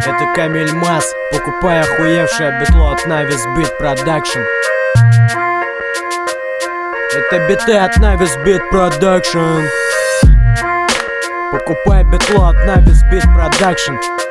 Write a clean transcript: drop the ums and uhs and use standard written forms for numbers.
Это Камиль Мас, покупай охуевшее битло от Navis Beat Production. Это биты от Navis Beat Production. Покупай битло от Navis Beat Production.